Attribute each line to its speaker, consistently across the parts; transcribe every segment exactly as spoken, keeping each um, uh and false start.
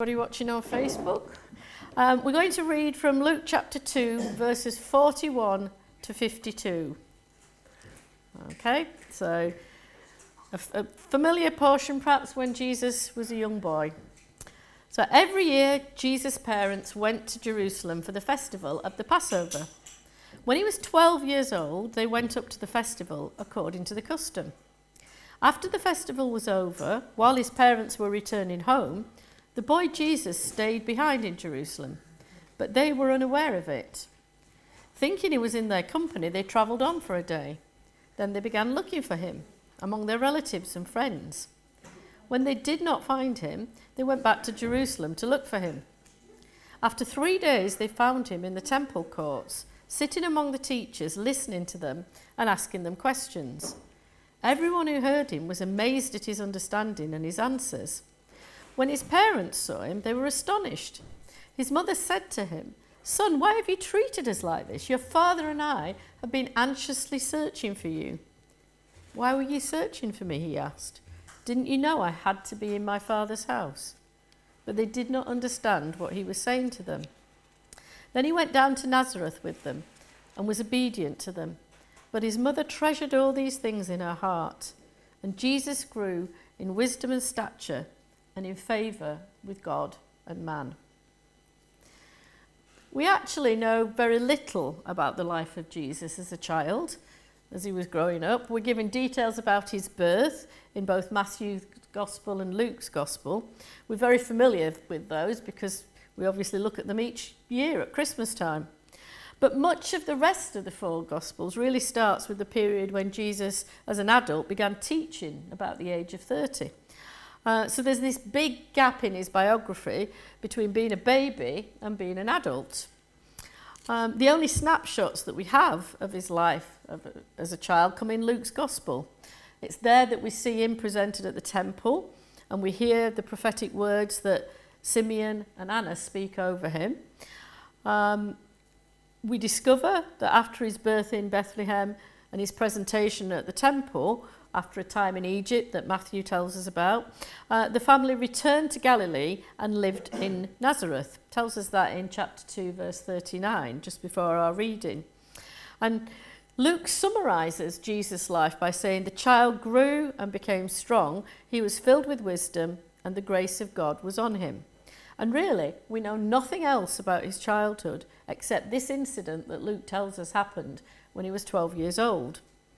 Speaker 1: everybody watching on Facebook. Um, we're going to read from Luke chapter two, verses forty-one to fifty-two. Okay, so a, a familiar portion perhaps when Jesus was a young boy. So every year, Jesus' parents went to Jerusalem for the festival of the Passover. When he was twelve years old, they went up to the festival according to the custom. After the festival was over, while his parents were returning home, the boy Jesus stayed behind in Jerusalem, but they were unaware of it. Thinking he was in their company, they travelled on for a day. Then they began looking for him among their relatives and friends. When they did not find him, they went back to Jerusalem to look for him. After three days, they found him in the temple courts, sitting among the teachers, listening to them and asking them questions. Everyone who heard him was amazed at his understanding and his answers. When his parents saw him, they were astonished. His mother said to him, "Son, why have you treated us like this? Your father and I have been anxiously searching for you." "Why were you searching for me?" he asked. "Didn't you know I had to be in my father's house?" But they did not understand what he was saying to them. Then he went down to Nazareth with them and was obedient to them. But his mother treasured all these things in her heart. And Jesus grew in wisdom and stature and in favour with God and man. We actually know very little about the life of Jesus as a child, as he was growing up. We're given details about his birth in both Matthew's Gospel and Luke's Gospel. We're very familiar with those because we obviously look at them each year at Christmas time. But much of the rest of the four Gospels really starts with the period when Jesus, as an adult, began teaching about the age of thirty. Uh, so there's this big gap in his biography between being a baby and being an adult. Um, the only snapshots that we have of his life of, as a child come in Luke's Gospel. It's there that we see him presented at the temple, and we hear the prophetic words that Simeon and Anna speak over him. Um, we discover that after his birth in Bethlehem and his presentation at the temple, after a time in Egypt that Matthew tells us about, uh, the family returned to Galilee and lived in Nazareth. Tells us that in chapter two, verse thirty-nine, just before our reading. And Luke summarises Jesus' life by saying the child grew and became strong, he was filled with wisdom, and the grace of God was on him. And really, we know nothing else about his childhood except this incident that Luke tells us happened when he was twelve years old.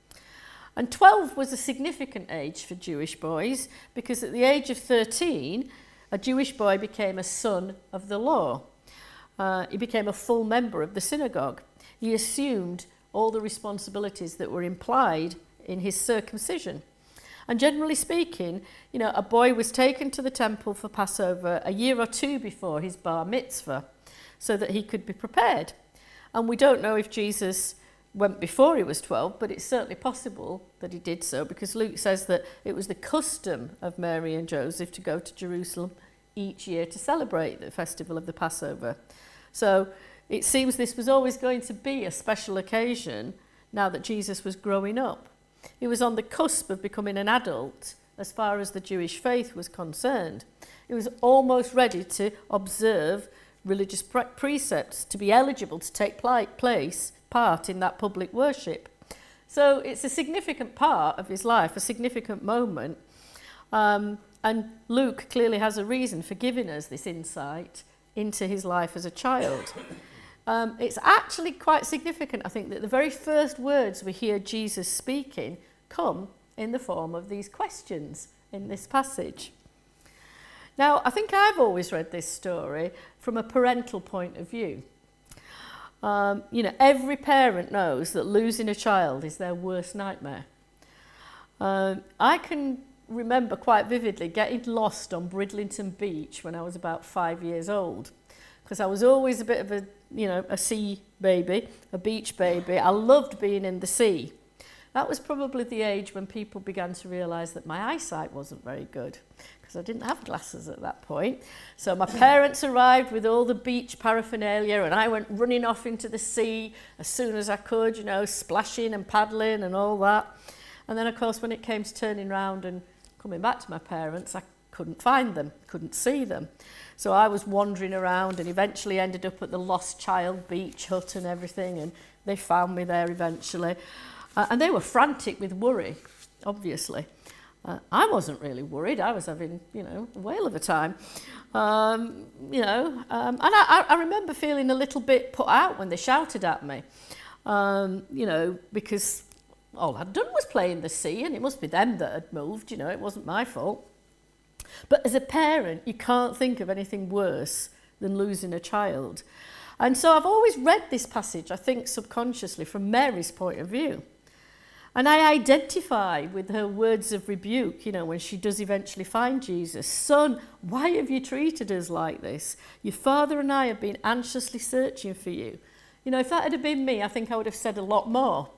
Speaker 1: And twelve was a significant age for Jewish boys because at the age of thirteen, a Jewish boy became a son of the law. Uh, he became a full member of the synagogue. He assumed all the responsibilities that were implied in his circumcision. And generally speaking, you know, a boy was taken to the temple for Passover a year or two before his bar mitzvah so that he could be prepared. And we don't know if Jesus went before he was twelve, but it's certainly possible that he did so because Luke says that it was the custom of Mary and Joseph to go to Jerusalem each year to celebrate the festival of the Passover. So it seems this was always going to be a special occasion now that Jesus was growing up. He was on the cusp of becoming an adult as far as the Jewish faith was concerned. He was almost ready to observe religious pre- precepts, to be eligible to take pl- place, part in that public worship. So it's a significant part of his life, a significant moment. Um, and Luke clearly has a reason for giving us this insight into his life as a child. Um, it's actually quite significant, I think, that the very first words we hear Jesus speaking come in the form of these questions in this passage. Now, I think I've always read this story from a parental point of view. Um, you know, every parent knows that losing a child is their worst nightmare. Um, I can remember quite vividly getting lost on Bridlington Beach when I was about five years old, because I was always a bit of a, you know, a sea baby, a beach baby. I loved being in the sea. That was probably the age when people began to realise that my eyesight wasn't very good, because I didn't have glasses at that point. So my parents arrived with all the beach paraphernalia and I went running off into the sea as soon as I could, you know, splashing and paddling and all that. And then, of course, when it came to turning round and coming back to my parents, I couldn't find them, couldn't see them. So I was wandering around and eventually ended up at the Lost Child beach hut and everything, and they found me there eventually. Uh, and they were frantic with worry, obviously. Uh, I wasn't really worried. I was having, you know, a whale of a time. Um, you know, um, and I, I remember feeling a little bit put out when they shouted at me, um, you know, because all I'd done was play in the sea, and it must be them that had moved, you know, it wasn't my fault. But as a parent, you can't think of anything worse than losing a child. And so I've always read this passage, I think subconsciously, from Mary's point of view. And I identify with her words of rebuke, you know, when she does eventually find Jesus. Son, why have you treated us like this? Your father and I have been anxiously searching for you. You know, if that had been me, I think I would have said a lot more.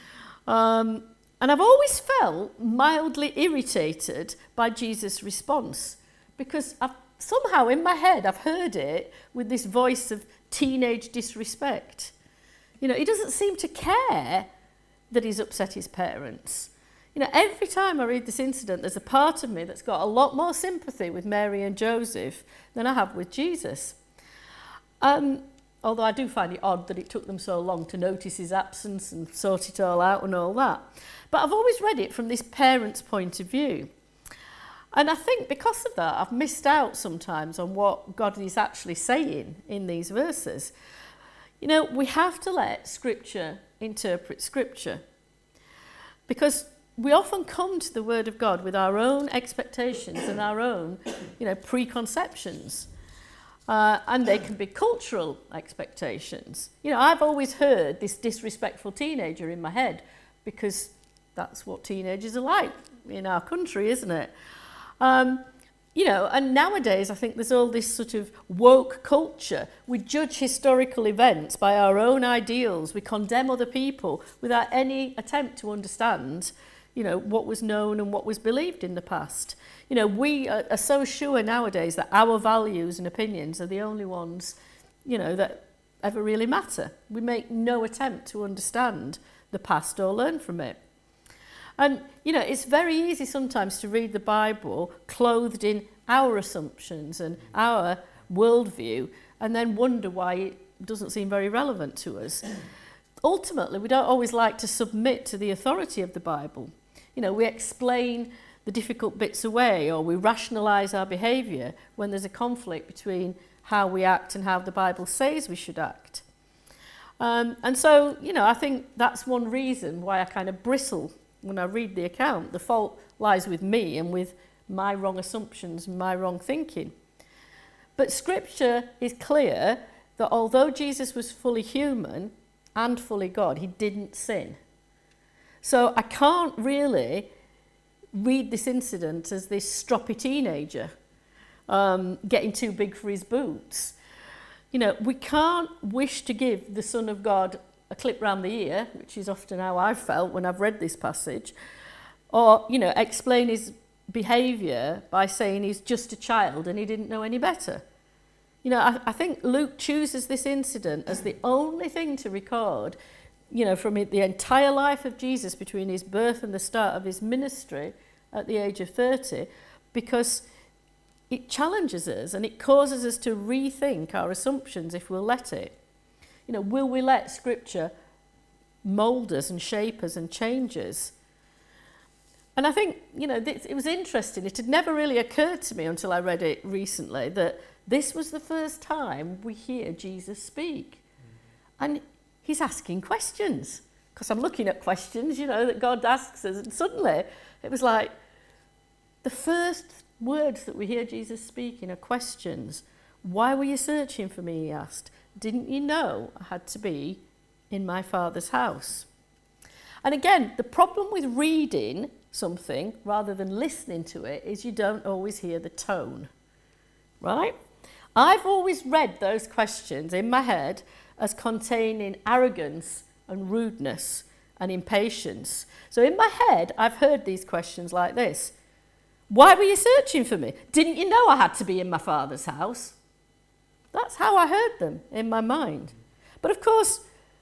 Speaker 1: Um, And I've always felt mildly irritated by Jesus' response, because I've, somehow in my head I've heard it with this voice of teenage disrespect. You know, he doesn't seem to care that he's upset his parents. You know, every time I read this incident, there's a part of me that's got a lot more sympathy with Mary and Joseph than I have with Jesus. Um, although I do find it odd that it took them so long to notice his absence and sort it all out and all that. But I've always read it from this parent's point of view. And I think because of that, I've missed out sometimes on what God is actually saying in these verses. You know, we have to let Scripture interpret Scripture, because we often come to the Word of God with our own expectations and our own, you know, preconceptions. Uh, and they can be cultural expectations. You know, I've always heard this disrespectful teenager in my head, because that's what teenagers are like in our country, isn't it? Um, you know, and nowadays I think there's all this sort of woke culture. We judge historical events by our own ideals. We condemn other people without any attempt to understand, you know, what was known and what was believed in the past. You know, we are, are so sure nowadays that our values and opinions are the only ones, you know, that ever really matter. We make no attempt to understand the past or learn from it. And, you know, it's very easy sometimes to read the Bible clothed in our assumptions and our worldview and then wonder why it doesn't seem very relevant to us. Ultimately, we don't always like to submit to the authority of the Bible. You know, we explain the difficult bits away, or we rationalise our behaviour when there's a conflict between how we act and how the Bible says we should act. Um, and so, you know, I think that's one reason why I kind of bristle when I read the account. The fault lies with me and with my wrong assumptions and my wrong thinking. But Scripture is clear that although Jesus was fully human and fully God, he didn't sin. So I can't really read this incident as this stroppy teenager um, getting too big for his boots. You know, we can't wish to give the Son of God a clip round the ear, which is often how I've felt when I've read this passage, or, you know, explain his behaviour by saying he's just a child and he didn't know any better. You know, I, I think Luke chooses this incident as the only thing to record, you know, from the entire life of Jesus between his birth and the start of his ministry at the age of thirty, because it challenges us and it causes us to rethink our assumptions if we'll let it. You know, will we let Scripture mould us and shape us and change us? And I think, you know, this, it was interesting. It had never really occurred to me until I read it recently that this was the first time we hear Jesus speak. And he's asking questions. Because I'm looking at questions, you know, that God asks us. And suddenly it was like the first words that we hear Jesus speaking are questions. Why were you searching for me, he asked. Didn't you know I had to be in my Father's house? And again, the problem with reading something rather than listening to it is you don't always hear the tone, right? I've always read those questions in my head as containing arrogance and rudeness and impatience. So in my head, I've heard these questions like this. Why were you searching for me? Didn't you know I had to be in my Father's house? That's how I heard them in my mind. But of course,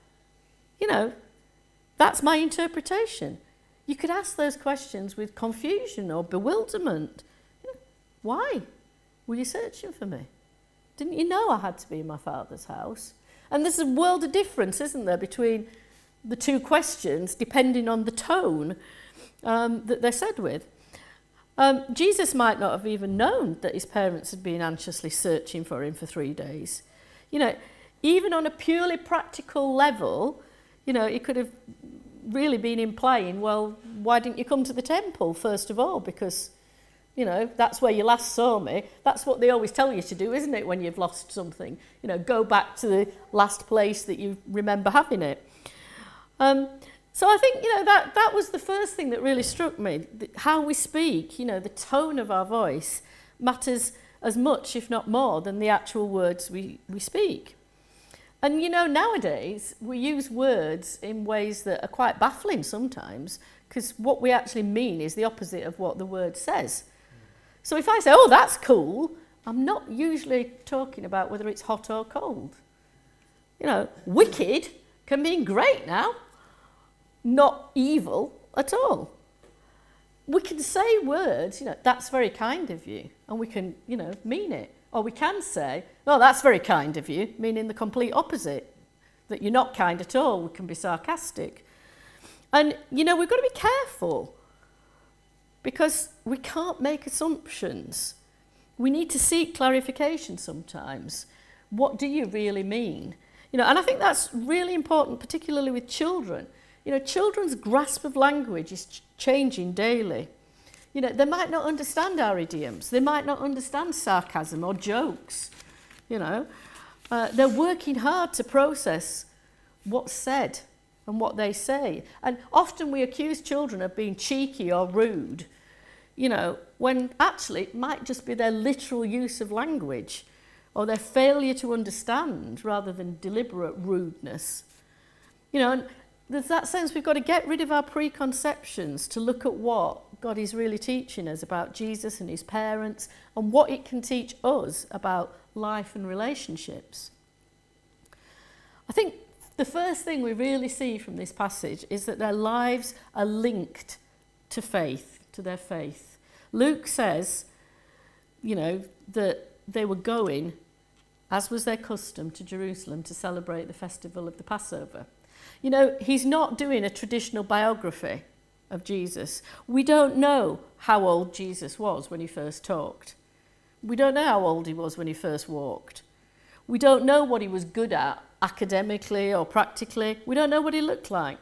Speaker 1: you know, that's my interpretation. You could ask those questions with confusion or bewilderment. Why were you searching for me? Didn't you know I had to be in my Father's house? And there's a world of difference, isn't there, between the two questions, depending on the tone um, that they're said with. Um, Jesus might not have even known that his parents had been anxiously searching for him for three days. You know, even on a purely practical level, you know, it could have really been implying, well, why didn't you come to the temple first of all? Because, you know, that's where you last saw me. That's what they always tell you to do, isn't it, when you've lost something? You know, go back to the last place that you remember having it. Um, so I think, you know, that, that was the first thing that really struck me. How we speak, you know, the tone of our voice matters as much, if not more, than the actual words we, we speak. And, you know, nowadays we use words in ways that are quite baffling sometimes, because what we actually mean is the opposite of what the word says. So if I say, oh, that's cool, I'm not usually talking about whether it's hot or cold. You know, wicked can mean great now, not evil at all. We can say words, you know, that's very kind of you, and we can, you know, mean it. Or we can say, oh, that's very kind of you, meaning the complete opposite, that you're not kind at all. We can be sarcastic. And, you know, we've got to be careful because we can't make assumptions. We need to seek clarification sometimes. What do you really mean? You know, and I think that's really important, particularly with children. You know, children's grasp of language is ch- changing daily. You know, they might not understand our idioms. They might not understand sarcasm or jokes, you know. Uh, they're working hard to process what's said and what they say. And often we accuse children of being cheeky or rude, you know, when actually it might just be their literal use of language or their failure to understand rather than deliberate rudeness. You know, and there's that sense we've got to get rid of our preconceptions to look at what God is really teaching us about Jesus and his parents and what it can teach us about life and relationships. I think the first thing we really see from this passage is that their lives are linked to faith, to their faith. Luke says, you know, that they were going, as was their custom, to Jerusalem to celebrate the festival of the Passover. You know, he's not doing a traditional biography of Jesus. We don't know how old Jesus was when he first talked. We don't know how old he was when he first walked. We don't know what he was good at academically or practically. We don't know what he looked like.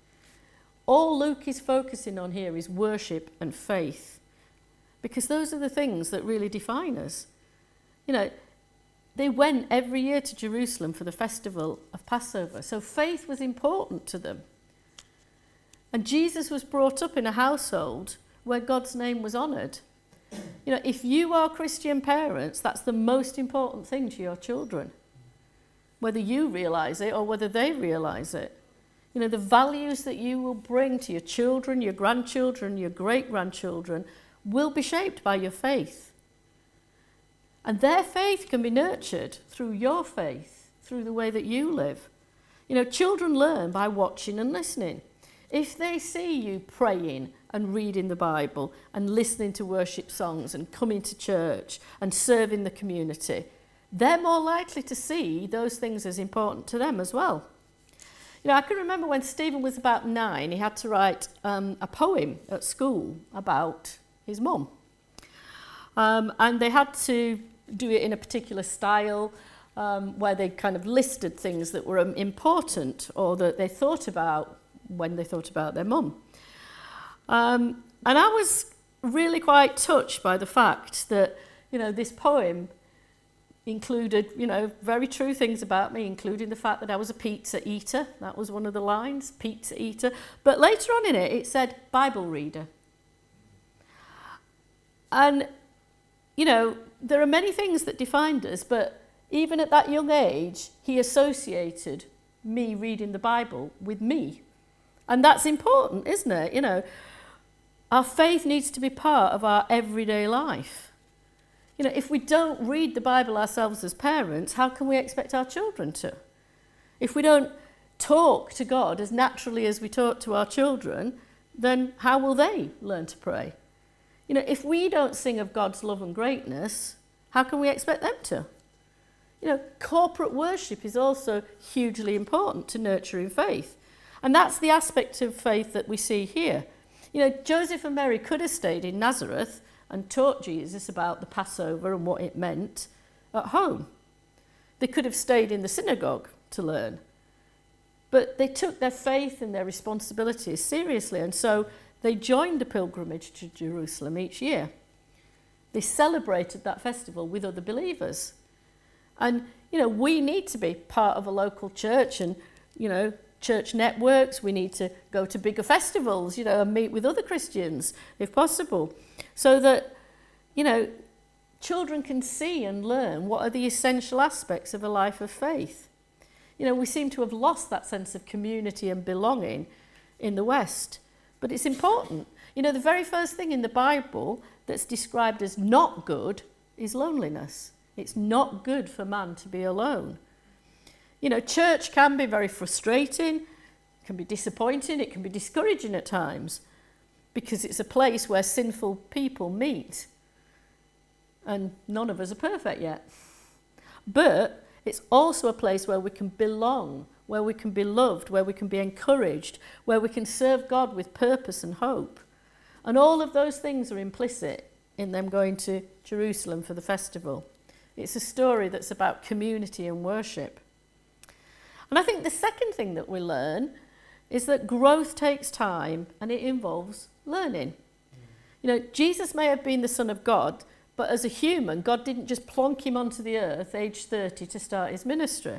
Speaker 1: All Luke is focusing on here is worship and faith, because those are the things that really define us. You know, they went every year to Jerusalem for the festival of Passover, so faith was important to them. And Jesus was brought up in a household where God's name was honoured. You know, if you are Christian parents, that's the most important thing to your children, whether you realise it or whether they realise it. You know, the values that you will bring to your children, your grandchildren, your great-grandchildren will be shaped by your faith. And their faith can be nurtured through your faith, through the way that you live. You know, children learn by watching and listening. If they see you praying and reading the Bible and listening to worship songs and coming to church and serving the community, they're more likely to see those things as important to them as well. You know, I can remember when Stephen was about nine, he had to write um, a poem at school about his mum. Um, and they had to do it in a particular style um, where they kind of listed things that were um, important or that they thought about when they thought about their mum. Um, and I was really quite touched by the fact that, you know, this poem included, you know, very true things about me, including the fact that I was a pizza eater. That was one of the lines, pizza eater. But later on in it, it said Bible reader. And, you know, there are many things that defined us, but even at that young age, he associated me reading the Bible with me. And that's important, isn't it? You know, our faith needs to be part of our everyday life. You know, if we don't read the Bible ourselves as parents, how can we expect our children to? If we don't talk to God as naturally as we talk to our children, then how will they learn to pray? You know, if we don't sing of God's love and greatness, how can we expect them to? You know, corporate worship is also hugely important to nurturing faith. And that's the aspect of faith that we see here. You know, Joseph and Mary could have stayed in Nazareth and taught Jesus about the Passover and what it meant at home. They could have stayed in the synagogue to learn. But they took their faith and their responsibilities seriously, and so they joined the pilgrimage to Jerusalem each year. They celebrated that festival with other believers. And, you know, we need to be part of a local church and, you know, church networks. We need to go to bigger festivals, you know, and meet with other Christians if possible, so that, you know, children can see and learn what are the essential aspects of a life of faith. You know, we seem to have lost that sense of community and belonging in the West, but it's important. You know, the very first thing in the Bible that's described as not good is loneliness. It's not good for man to be alone. You know, church can be very frustrating, can be disappointing, it can be discouraging at times, because it's a place where sinful people meet. And none of us are perfect yet. But it's also a place where we can belong, where we can be loved, where we can be encouraged, where we can serve God with purpose and hope. And all of those things are implicit in them going to Jerusalem for the festival. It's a story that's about community and worship. And I think the second thing that we learn is that growth takes time and it involves learning. You know, Jesus may have been the Son of God, but as a human, God didn't just plonk him onto the earth, age thirty, to start his ministry.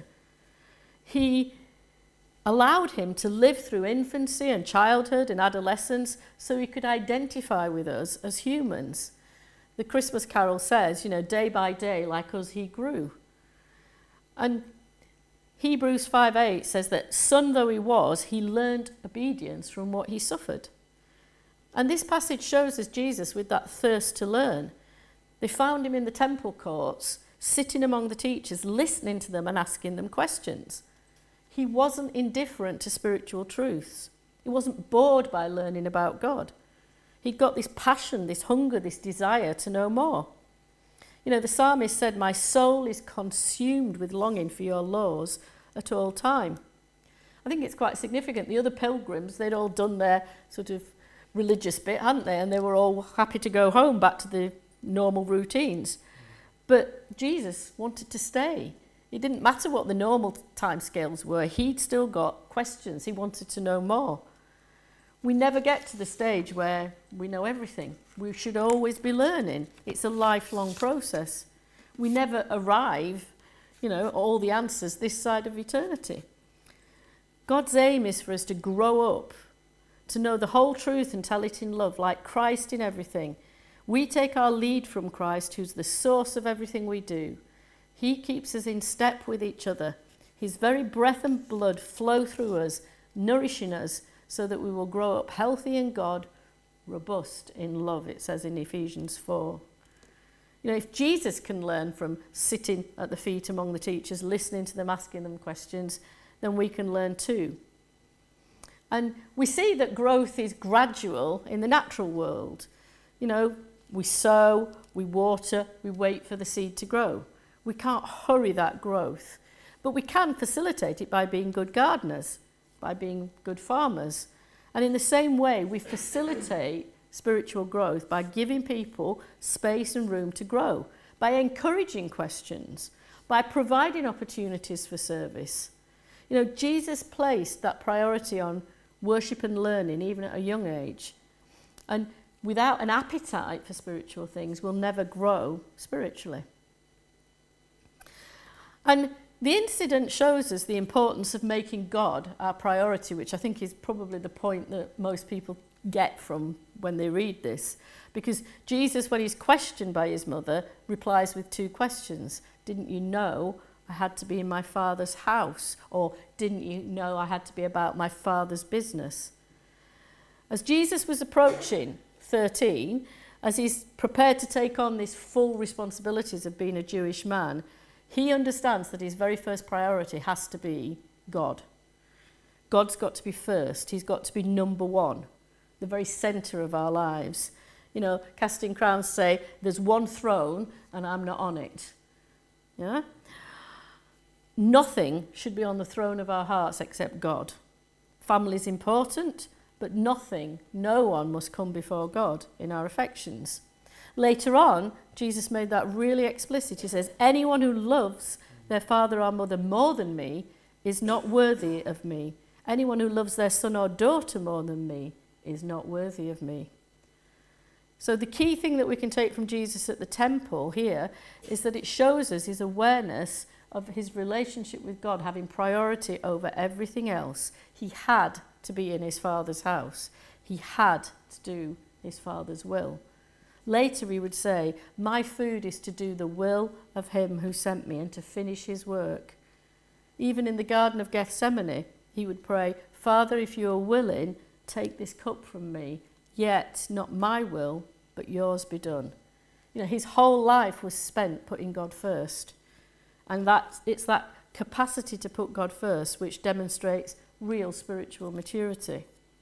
Speaker 1: He allowed him to live through infancy and childhood and adolescence so he could identify with us as humans. The Christmas carol says, you know, day by day, like us, he grew. And Hebrews five eight says that, son though he was, he learned obedience from what he suffered. And this passage shows us Jesus with that thirst to learn. They found him in the temple courts, sitting among the teachers, listening to them and asking them questions. He wasn't indifferent to spiritual truths. He wasn't bored by learning about God. He'd got this passion, this hunger, this desire to know more. You know, the psalmist said, my soul is consumed with longing for your laws at all time. I think it's quite significant. The other pilgrims, they'd all done their sort of religious bit, hadn't they? And they were all happy to go home back to the normal routines. But Jesus wanted to stay. It didn't matter what the normal timescales were. He'd still got questions. He wanted to know more. We never get to the stage where we know everything. We should always be learning. It's a lifelong process. We never arrive, you know, all the answers this side of eternity. God's aim is for us to grow up, to know the whole truth and tell it in love, like Christ in everything. We take our lead from Christ, who's the source of everything we do. He keeps us in step with each other. His very breath and blood flow through us, nourishing us, so that we will grow up healthy in God, robust in love, it says in Ephesians four. You know, if Jesus can learn from sitting at the feet among the teachers, listening to them, asking them questions, then we can learn too. And we see that growth is gradual in the natural world. You know, we sow, we water, we wait for the seed to grow. We can't hurry that growth, but we can facilitate it by being good gardeners, by being good farmers. And in the same way, we facilitate spiritual growth by giving people space and room to grow, by encouraging questions, by providing opportunities for service. You know, Jesus placed that priority on worship and learning even at a young age. And without an appetite for spiritual things, we'll never grow spiritually. And the incident shows us the importance of making God our priority, which I think is probably the point that most people get from when they read this. Because Jesus, when he's questioned by his mother, replies with two questions. Didn't you know I had to be in my Father's house? Or didn't you know I had to be about my Father's business? As Jesus was approaching thirteen, as he's prepared to take on these full responsibilities of being a Jewish man, he understands that his very first priority has to be God. God's got to be first. He's got to be number one, the very centre of our lives. You know, Casting Crowns say, there's one throne and I'm not on it. Yeah? nothing should be on the throne of our hearts except God. Family is important, but nothing, no one must come before God in our affections. Later on, Jesus made that really explicit. He says, anyone who loves their father or mother more than me is not worthy of me. Anyone who loves their son or daughter more than me is not worthy of me. So the key thing that we can take from Jesus at the temple here is that it shows us his awareness of his relationship with God having priority over everything else. He had to be in his Father's house. He had to do his Father's will. Later he would say, my food is to do the will of him who sent me and to finish his work. Even in the Garden of Gethsemane, he would pray, Father, if you are willing, take this cup from me, yet not my will, but yours be done. You know, his whole life was spent putting God first. And that it's that capacity to put God first which demonstrates real spiritual maturity.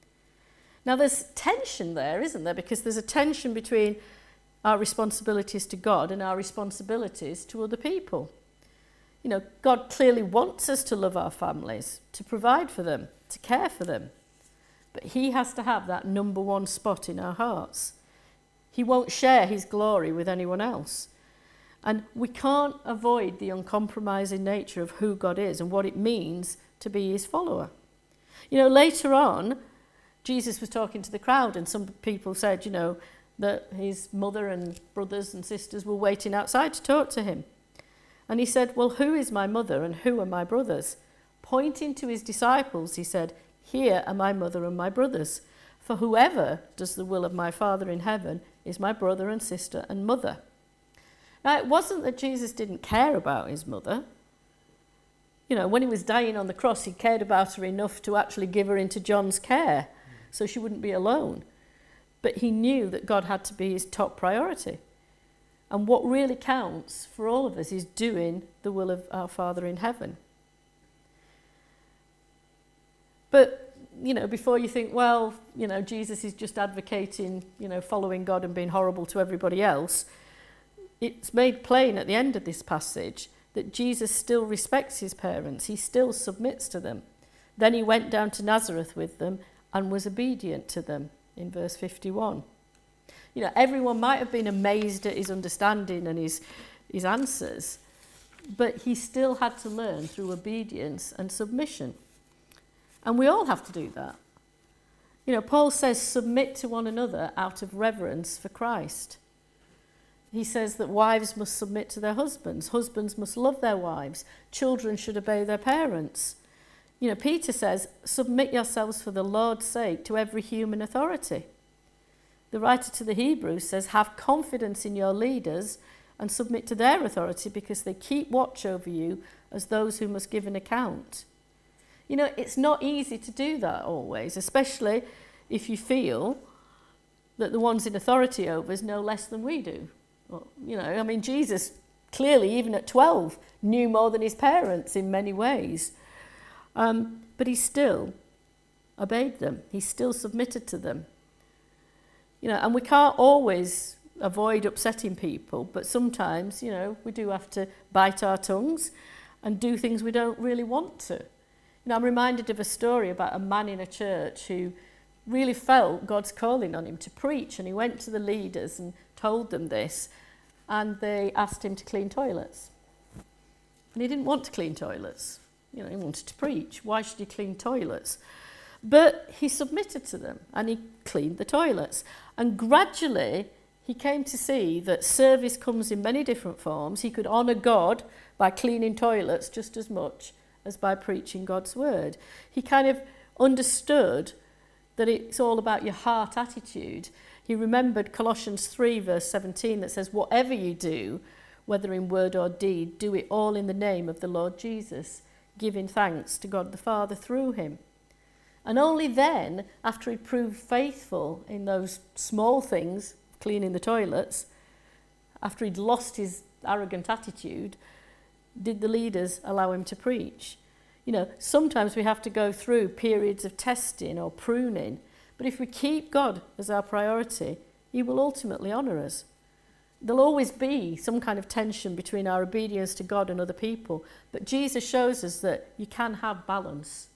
Speaker 1: Now there's tension there, isn't there? Because there's a tension between our responsibilities to God and our responsibilities to other people. You know, God clearly wants us to love our families, to provide for them, to care for them. But he has to have that number one spot in our hearts. He won't share his glory with anyone else. And we can't avoid the uncompromising nature of who God is and what it means to be his follower. You know, later on, Jesus was talking to the crowd and some people said, you know, that his mother and brothers and sisters were waiting outside to talk to him. And he said, well, who is my mother and who are my brothers? Pointing to his disciples, he said, here are my mother and my brothers. For whoever does the will of my Father in heaven is my brother and sister and mother. Now, it wasn't that Jesus didn't care about his mother. You know, when he was dying on the cross, he cared about her enough to actually give her into John's care so she wouldn't be alone. But he knew that God had to be his top priority. And what really counts for all of us is doing the will of our Father in heaven. But, you know, before you think, well, you know, Jesus is just advocating, you know, following God and being horrible to everybody else, it's made plain at the end of this passage that Jesus still respects his parents. He still submits to them. Then he went down to Nazareth with them and was obedient to them in verse fifty-one. You know, everyone might have been amazed at his understanding and his, his answers, but he still had to learn through obedience and submission. And we all have to do that. You know, Paul says, submit to one another out of reverence for Christ. He says that wives must submit to their husbands. Husbands must love their wives. Children should obey their parents. You know, Peter says, submit yourselves for the Lord's sake to every human authority. The writer to the Hebrews says, have confidence in your leaders and submit to their authority because they keep watch over you as those who must give an account. You know, it's not easy to do that always, especially if you feel that the ones in authority over us know less than we do. Well, you know, I mean, Jesus clearly, even at twelve, knew more than his parents in many ways. Um, but he still obeyed them. He still submitted to them. You know, and we can't always avoid upsetting people, but sometimes, you know, we do have to bite our tongues and do things we don't really want to. You know, I'm reminded of a story about a man in a church who really felt God's calling on him to preach, and he went to the leaders and told them this, and they asked him to clean toilets. And he didn't want to clean toilets. You know, he wanted to preach. Why should he clean toilets? But he submitted to them, and he cleaned the toilets. And gradually, he came to see that service comes in many different forms. He could honour God by cleaning toilets just as much as by preaching God's word. He kind of understood that it's all about your heart attitude. He remembered Colossians three, verse seventeen, that says, whatever you do, whether in word or deed, do it all in the name of the Lord Jesus, giving thanks to God the Father through him. And only then, after he proved faithful in those small things, cleaning the toilets, after he'd lost his arrogant attitude, did the leaders allow him to preach. You know, sometimes we have to go through periods of testing or pruning, but if we keep God as our priority, he will ultimately honour us. there'll always be some kind of tension between our obedience to God and other people, but Jesus shows us that you can have balance.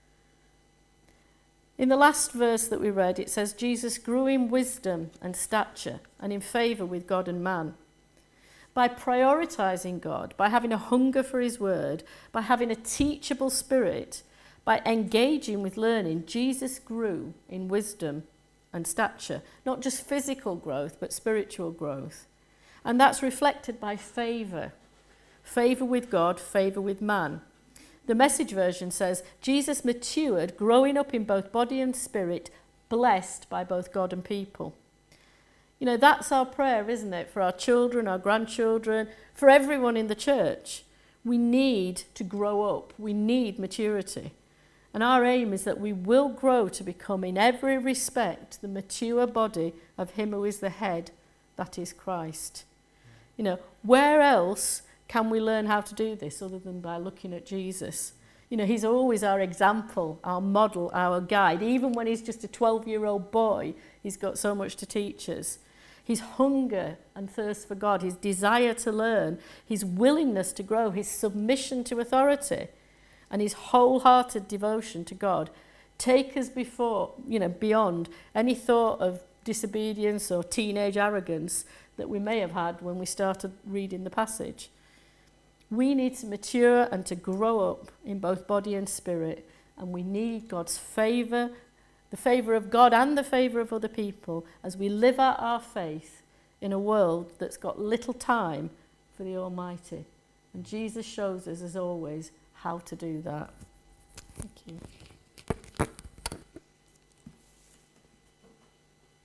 Speaker 1: In the last verse that we read, it says, Jesus grew in wisdom and stature and in favour with God and man. By prioritising God, by having a hunger for his word, by having a teachable spirit, by engaging with learning, Jesus grew in wisdom and stature. Not just physical growth, but spiritual growth. And that's reflected by favour. Favour with God, favour with man. The Message version says, Jesus matured, growing up in both body and spirit, blessed by both God and people. You know, that's our prayer, isn't it? For our children, our grandchildren, for everyone in the church. We need to grow up. We need maturity. And our aim is that we will grow to become, in every respect, the mature body of him who is the head, that is Christ. You know, where else can we learn how to do this other than by looking at Jesus? You know, he's always our example, our model, our guide. Even when he's just a twelve-year-old boy, he's got so much to teach us. His hunger and thirst for God, his desire to learn, his willingness to grow, his submission to authority, and his wholehearted devotion to God take us before, you know, beyond any thought of disobedience or teenage arrogance that we may have had when we started reading the passage. We need to mature and to grow up in both body and spirit, and we need God's favour, the favour of God and the favour of other people as we live out our faith in a world that's got little time for the Almighty. And Jesus shows us, as always, how to do that. Thank you.